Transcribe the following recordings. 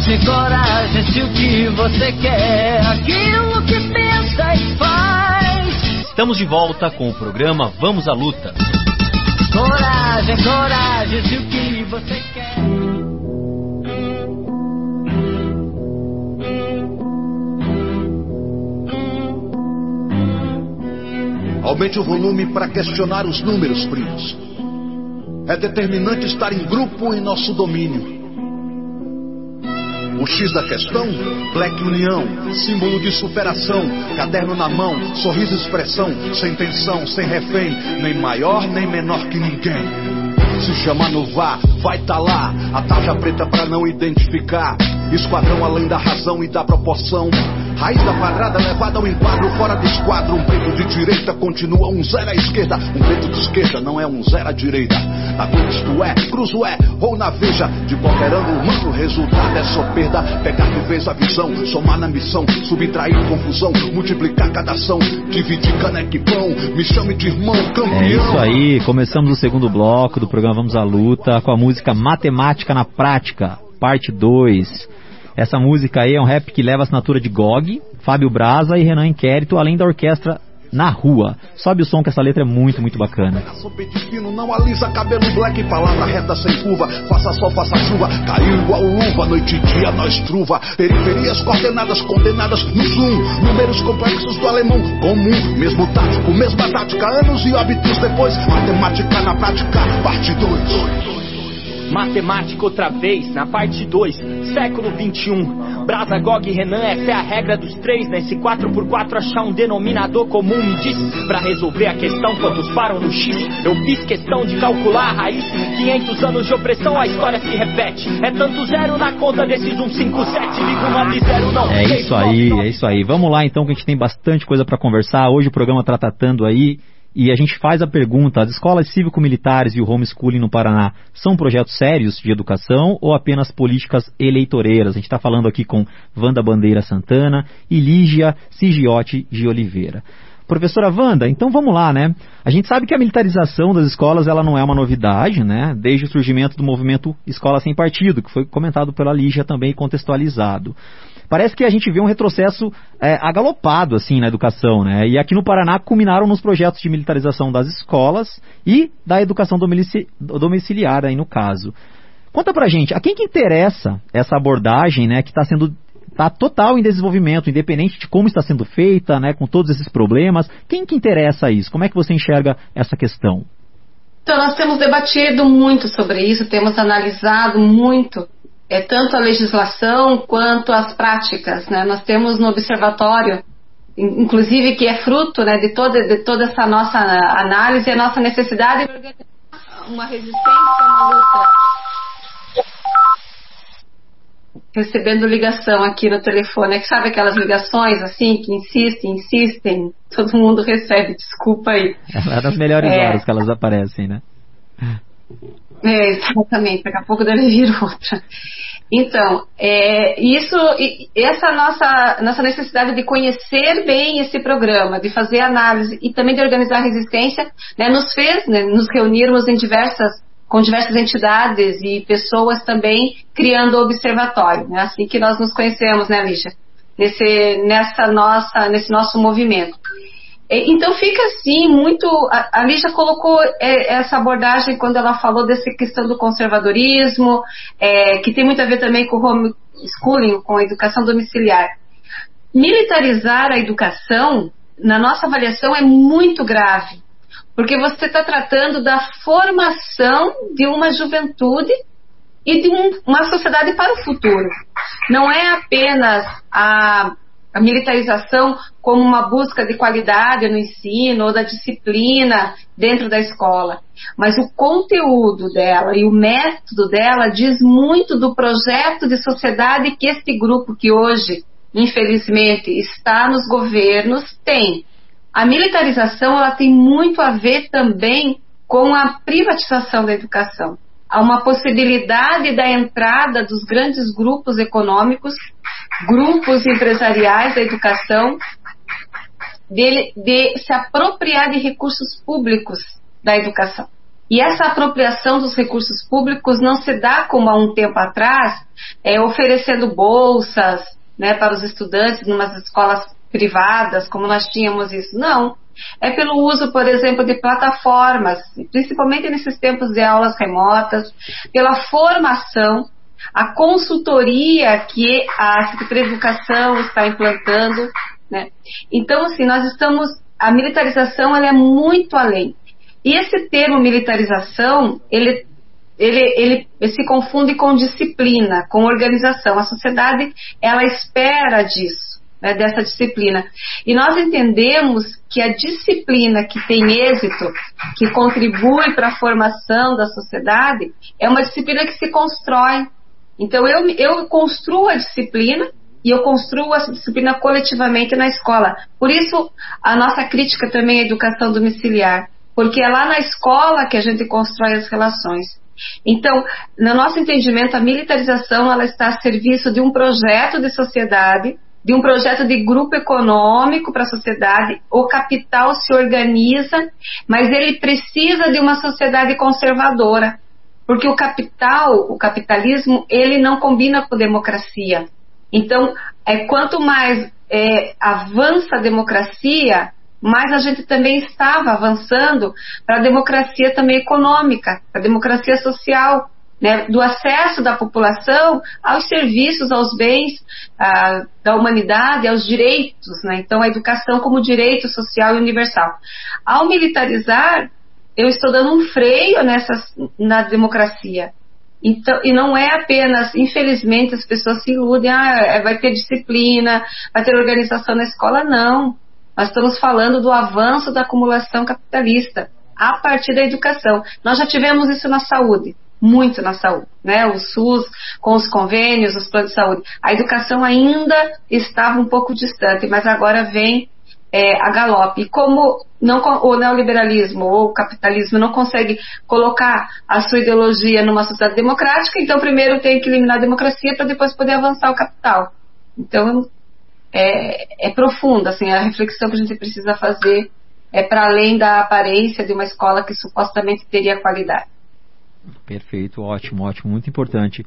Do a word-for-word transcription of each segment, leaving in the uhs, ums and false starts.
Coragem, coragem, se o que você quer, aquilo que pensa e faz. Estamos de volta com o programa Vamos à Luta. Coragem, coragem, se o que você quer. Aumente o volume para questionar os números, primos. É determinante estar em grupo em nosso domínio. O X da questão, Black União, símbolo de superação, caderno na mão, sorriso e expressão, sem tensão, sem refém, nem maior nem menor que ninguém. Se chama no vá, vai tá lá, a tarja preta pra não identificar, esquadrão além da razão e da proporção. Raiz da quadrada levada ao enquadro, fora do esquadro. Um preto de direita continua um zero à esquerda. Um preto de esquerda não é um zero à direita. Na cor isto é, cruzo é, ou na veja. De boberando humano, o resultado é só perda. Pegar de vez a visão, somar na missão, subtrair confusão, multiplicar cada ação, dividir caneca e pão. Me chame de irmão, campeão. É isso aí, começamos o segundo bloco do programa Vamos à Luta com a música Matemática na Prática, parte dois. Essa música aí é um rap que leva a assinatura de Gog, Fábio Braza e Renan Inquérito, além da orquestra Na Rua. Sobe o som que essa letra é muito, muito bacana. Não alisa cabelo black, palavra reta sem curva. Faça sol, faça chuva, caiu igual luva. Noite e dia nós truva. Periferias coordenadas, condenadas no zoom. Números complexos do alemão comum. Mesmo tático, mesma tática, anos e óbitos depois. Matemática na prática, parte dois. Matemática outra vez, na parte dois, século vinte e um. Braza, Gog e Renan, essa é a regra dos três. Nesse quatro por quatro achar um denominador comum. Me diz, pra resolver a questão, quantos param no X? Eu fiz questão de calcular a raiz. Quinhentos anos de opressão, a história se repete. É tanto zero na conta desses cento e cinquenta e sete. Liga o nove zero, não. É isso aí, é isso aí. Vamos lá então, que a gente tem bastante coisa pra conversar. Hoje o programa tá tratando aí, e a gente faz a pergunta: as escolas cívico-militares e o homeschooling no Paraná são projetos sérios de educação ou apenas políticas eleitoreiras? A gente está falando aqui com Wanda Bandeira Santana e Lígia Sigiotti de Oliveira. Professora Wanda, então vamos lá, né? A gente sabe que a militarização das escolas ela não é uma novidade, né? Desde o surgimento do movimento Escola Sem Partido, que foi comentado pela Lígia também e contextualizado. Parece que a gente vê um retrocesso é, agalopado assim, na educação, né? E aqui no Paraná culminaram nos projetos de militarização das escolas e da educação domicili- domiciliar, aí no caso. Conta pra gente, a quem que interessa essa abordagem, né, que está sendo tá total em desenvolvimento, independente de como está sendo feita, né, com todos esses problemas? Quem que interessa isso? Como é que você enxerga essa questão? Então, nós temos debatido muito sobre isso, temos analisado muito, é, tanto a legislação quanto as práticas, né? Nós temos no observatório, inclusive, que é fruto, né, de, toda, de toda essa nossa análise, a nossa necessidade de organizar uma resistência, uma luta. Recebendo ligação aqui no telefone, é que sabe aquelas ligações assim, que insistem, insistem, todo mundo recebe, desculpa aí. É das melhores é... horas que elas aparecem, né? É, exatamente, daqui a pouco deve vir outra. Então, é, isso, essa nossa, nossa necessidade de conhecer bem esse programa, de fazer análise e também de organizar a resistência, né, nos fez, né, nos reunirmos em diversas, com diversas entidades e pessoas também criando o observatório, né, assim que nós nos conhecemos, né, Lígia, nesse, nessa nossa, nesse nosso movimento. Então fica assim muito, a, a Lígia colocou é, essa abordagem quando ela falou dessa questão do conservadorismo, é, que tem muito a ver também com o homeschooling, com a educação domiciliar. Militarizar a educação, na nossa avaliação, é muito grave, porque você está tratando da formação de uma juventude e de um, uma sociedade para o futuro. Não é apenas a a militarização como uma busca de qualidade no ensino ou da disciplina dentro da escola, mas o conteúdo dela e o método dela diz muito do projeto de sociedade que este grupo que hoje, infelizmente, está nos governos tem. A militarização ela tem muito a ver também com a privatização da educação. Há uma possibilidade da entrada dos grandes grupos econômicos, grupos empresariais da educação, de, de se apropriar de recursos públicos da educação. E essa apropriação dos recursos públicos não se dá como há um tempo atrás, é, oferecendo bolsas, né, para os estudantes em umas escolas privadas, como nós tínhamos isso. Não. É pelo uso, por exemplo, de plataformas, principalmente nesses tempos de aulas remotas, pela formação, a consultoria que a Secretaria de Educação está implantando, né? Então, assim, nós estamos... A militarização, ela é muito além. E esse termo militarização, ele, ele, ele se confunde com disciplina, com organização. A sociedade, ela espera disso, né, dessa disciplina. E nós entendemos que a disciplina que tem êxito, que contribui para a formação da sociedade, é uma disciplina que se constrói. Então, eu, eu construo a disciplina e eu construo essa disciplina coletivamente na escola. Por isso, a nossa crítica também à educação domiciliar, porque é lá na escola que a gente constrói as relações. Então, no nosso entendimento, a militarização ela está a serviço de um projeto de sociedade, de um projeto de grupo econômico para a sociedade. O capital se organiza, mas ele precisa de uma sociedade conservadora, porque o capital, o capitalismo, ele não combina com democracia. Então, é, quanto mais é, avança a democracia, mais a gente também estava avançando para a democracia também econômica, para a democracia social, né, do acesso da população aos serviços, aos bens a, da humanidade, aos direitos, né? Então, a educação como direito social e universal. Ao militarizar, eu estou dando um freio nessa, na democracia. Então, e não é apenas, infelizmente, as pessoas se iludem, ah, vai ter disciplina, vai ter organização na escola, não. Nós estamos falando do avanço da acumulação capitalista a partir da educação. Nós já tivemos isso na saúde, muito na saúde, né? O SUS, com os convênios, os planos de saúde. A educação ainda estava um pouco distante, mas agora vem é, a galope. E como não, o neoliberalismo ou o capitalismo não consegue colocar a sua ideologia numa sociedade democrática, então primeiro tem que eliminar a democracia para depois poder avançar o capital. Então é, é profunda, assim, a reflexão que a gente precisa fazer é para além da aparência de uma escola que supostamente teria qualidade. Perfeito, ótimo, ótimo, muito importante.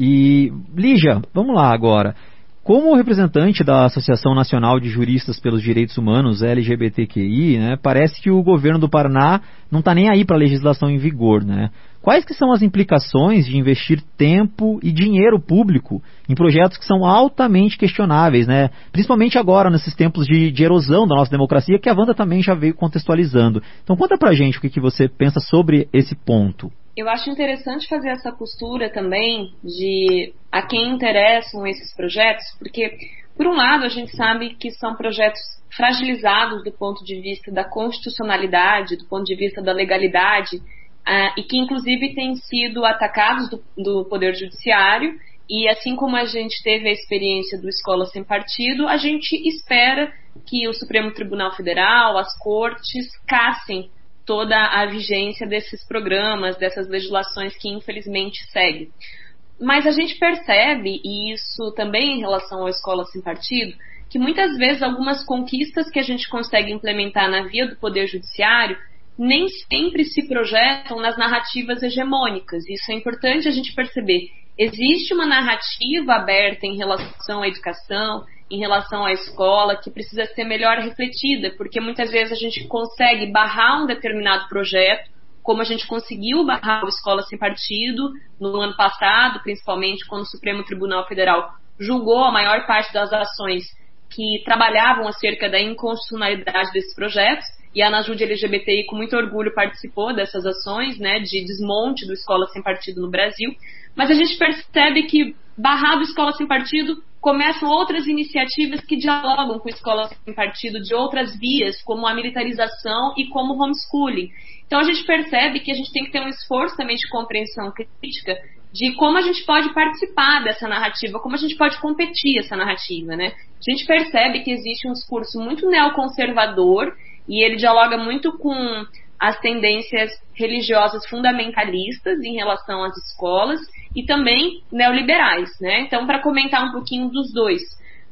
E Lígia, vamos lá agora. Como representante da Associação Nacional de Juristas pelos Direitos Humanos, L G B T Q I, né, parece que o governo do Paraná não está nem aí para a legislação em vigor, né? Quais que são as implicações de investir tempo e dinheiro público em projetos que são altamente questionáveis, né? Principalmente agora, nesses tempos de, de erosão da nossa democracia, que a Wanda também já veio contextualizando. Então conta pra gente o que, que você pensa sobre esse ponto. Eu acho interessante fazer essa costura também de a quem interessam esses projetos, porque, por um lado, a gente sabe que são projetos fragilizados do ponto de vista da constitucionalidade, do ponto de vista da legalidade, uh, e que, inclusive, têm sido atacados do, do Poder Judiciário, e assim como a gente teve a experiência do Escola Sem Partido, a gente espera que o Supremo Tribunal Federal, as cortes, cassem toda a vigência desses programas, dessas legislações que infelizmente seguem. Mas a gente percebe, e isso também em relação à Escola Sem Partido, que muitas vezes algumas conquistas que a gente consegue implementar na via do Poder Judiciário nem sempre se projetam nas narrativas hegemônicas. Isso é importante a gente perceber. Existe uma narrativa aberta em relação à educação, em relação à escola, que precisa ser melhor refletida, porque muitas vezes a gente consegue barrar um determinado projeto, como a gente conseguiu barrar a Escola Sem Partido no ano passado, principalmente quando o Supremo Tribunal Federal julgou a maior parte das ações que trabalhavam acerca da inconstitucionalidade desses projetos, e a Anajude L G B T I com muito orgulho participou dessas ações, né, de desmonte do Escola Sem Partido no Brasil. Mas a gente percebe que, barrado Escola Sem Partido, começam outras iniciativas que dialogam com a Escola Sem Partido de outras vias, como a militarização e como o homeschooling. Então a gente percebe que a gente tem que ter um esforço também de compreensão crítica de como a gente pode participar dessa narrativa, como a gente pode competir essa narrativa, né? A gente percebe que existe um discurso muito neoconservador e ele dialoga muito com as tendências religiosas fundamentalistas em relação às escolas e também neoliberais, né? Então, para comentar um pouquinho dos dois.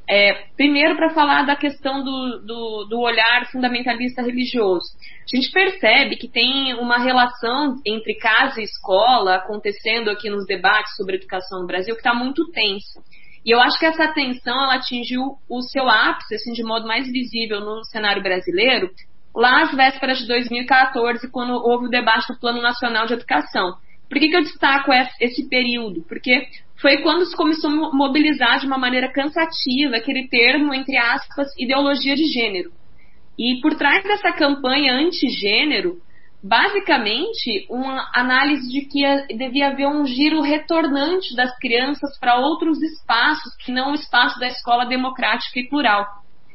É, primeiro, para falar da questão do, do, do olhar fundamentalista religioso. A gente percebe que tem uma relação entre casa e escola acontecendo aqui nos debates sobre educação no Brasil que está muito tensa. E eu acho que essa tensão ela atingiu o seu ápice assim, de modo mais visível no cenário brasileiro lá às vésperas de dois mil e quatorze, quando houve o debate do Plano Nacional de Educação. Por que, que eu destaco esse período? Porque foi quando se começou a mobilizar de uma maneira cansativa aquele termo, entre aspas, ideologia de gênero. E por trás dessa campanha anti-gênero, basicamente, uma análise de que devia haver um giro retornante das crianças para outros espaços, que não o espaço da escola democrática e plural.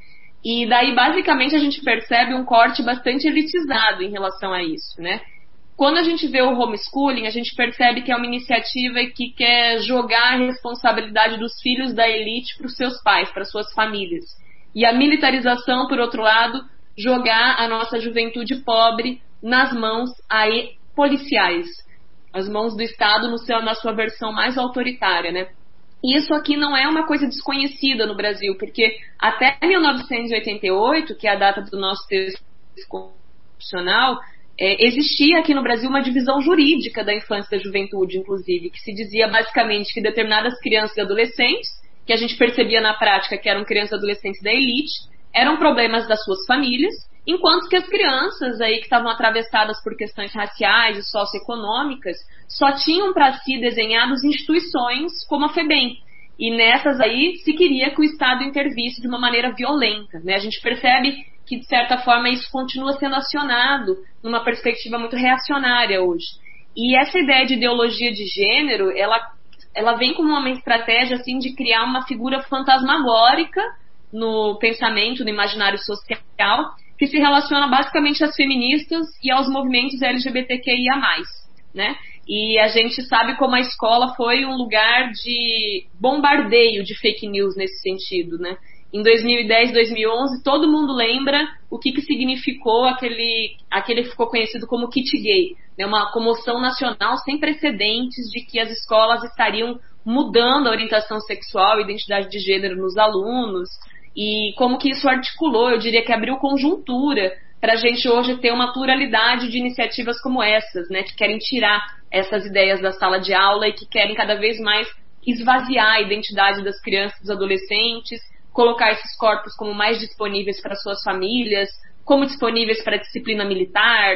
E daí, basicamente, a gente percebe um corte bastante elitizado em relação a isso, né? Quando a gente vê o homeschooling, a gente percebe que é uma iniciativa que quer jogar a responsabilidade dos filhos da elite para os seus pais, para suas famílias. E a militarização, por outro lado, jogar a nossa juventude pobre nas mãos aí policiais, as mãos do Estado no seu, na sua versão mais autoritária, né? E isso aqui não é uma coisa desconhecida no Brasil, porque até mil novecentos e oitenta e oito, que é a data do nosso texto constitucional, é, existia aqui no Brasil uma divisão jurídica da infância e da juventude, inclusive, que se dizia basicamente que determinadas crianças e adolescentes, que a gente percebia na prática que eram crianças e adolescentes da elite, eram problemas das suas famílias, enquanto que as crianças aí que estavam atravessadas por questões raciais e socioeconômicas só tinham para si desenhadas instituições como a FEBEM. E nessas aí se queria que o Estado intervisse de uma maneira violenta, né? A gente percebe que, de certa forma, isso continua sendo acionado numa perspectiva muito reacionária hoje. E essa ideia de ideologia de gênero, ela, ela vem como uma estratégia assim, de criar uma figura fantasmagórica no pensamento, no imaginário social, que se relaciona basicamente às feministas e aos movimentos L G B T Q I A mais, né? E a gente sabe como a escola foi um lugar de bombardeio de fake news nesse sentido, né? Em dois mil e dez, dois mil e onze, todo mundo lembra o que, que significou aquele, aquele que ficou conhecido como kit gay, né? Uma comoção nacional sem precedentes de que as escolas estariam mudando a orientação sexual e identidade de gênero nos alunos, e como que isso articulou, eu diria que abriu conjuntura para a gente hoje ter uma pluralidade de iniciativas como essas, né, que querem tirar essas ideias da sala de aula e que querem cada vez mais esvaziar a identidade das crianças e dos adolescentes, colocar esses corpos como mais disponíveis para suas famílias, como disponíveis para a disciplina militar,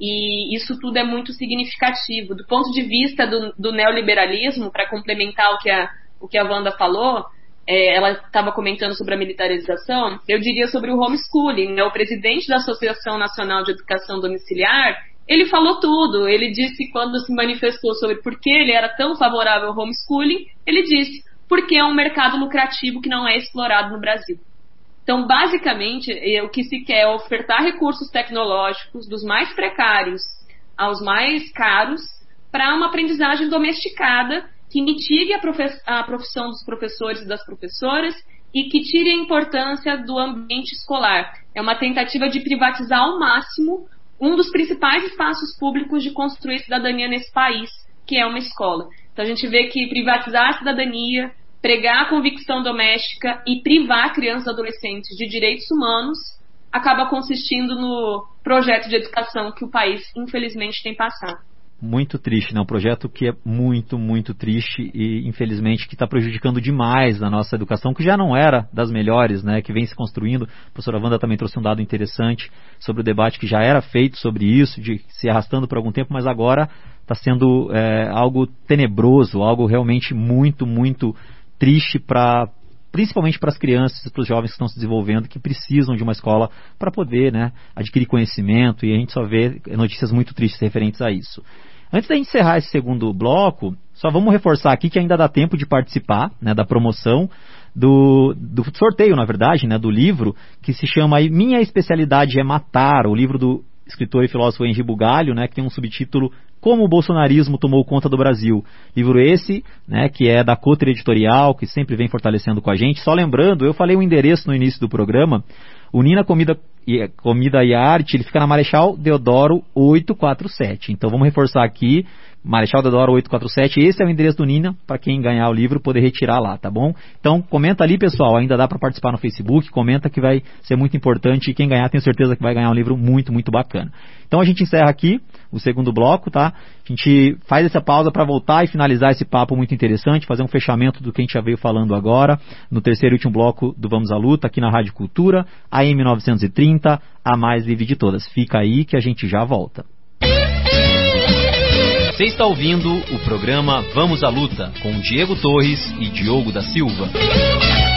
e isso tudo é muito significativo. Do ponto de vista do, do neoliberalismo, para complementar o que a, o que a Wanda falou, é, ela estava comentando sobre a militarização, eu diria sobre o homeschooling, né? O presidente da Associação Nacional de Educação Domiciliar, ele falou tudo. Ele disse, quando se manifestou sobre por que ele era tão favorável ao homeschooling, ele disse, porque é um mercado lucrativo que não é explorado no Brasil. Então, basicamente, o que se quer é ofertar recursos tecnológicos dos mais precários aos mais caros para uma aprendizagem domesticada que mitigue a, profe- a profissão dos professores e das professoras e que tire a importância do ambiente escolar. É uma tentativa de privatizar ao máximo um dos principais espaços públicos de construir cidadania nesse país, que é uma escola. Então a gente vê que privatizar a cidadania, pregar a convicção doméstica e privar crianças e adolescentes de direitos humanos acaba consistindo no projeto de educação que o país, infelizmente, tem passado. Muito triste, né? Um projeto que é muito, muito triste e, infelizmente, que está prejudicando demais a nossa educação, que já não era das melhores, né? Que vem se construindo. A professora Wanda também trouxe um dado interessante sobre o debate que já era feito sobre isso, de se arrastando por algum tempo, mas agora está sendo é, algo tenebroso, algo realmente muito, muito triste para... principalmente para as crianças e para os jovens que estão se desenvolvendo, que precisam de uma escola para poder, né, adquirir conhecimento, e a gente só vê notícias muito tristes referentes a isso. Antes da gente encerrar esse segundo bloco, só vamos reforçar aqui que ainda dá tempo de participar, né, da promoção, do, do sorteio, na verdade, né, do livro, que se chama aí Minha Especialidade é Matar, o livro do escritor e filósofo Henri Bugalho, né, que tem um subtítulo Como o Bolsonarismo Tomou Conta do Brasil. Livro esse, né, que é da Cotter Editorial, que sempre vem fortalecendo com a gente. Só lembrando, eu falei o endereço no início do programa, o Nina Comida e, Comida e Arte, ele fica na Marechal Deodoro oitocentos e quarenta e sete. Então vamos reforçar aqui Marechal Deodoro oitocentos e quarenta e sete, esse é o endereço do Nina, para quem ganhar o livro poder retirar lá, tá bom? Então comenta ali, pessoal, ainda dá para participar no Facebook, comenta que vai ser muito importante e quem ganhar tenho certeza que vai ganhar um livro muito, muito bacana. Então a gente encerra aqui o segundo bloco, tá? A gente faz essa pausa para voltar e finalizar esse papo muito interessante, fazer um fechamento do que a gente já veio falando agora, no terceiro e último bloco do Vamos à Luta, aqui na Rádio Cultura, A M novecentos e trinta, a mais livre de todas. Fica aí que a gente já volta. Você está ouvindo o programa Vamos à Luta, com Diego Torres e Diogo da Silva.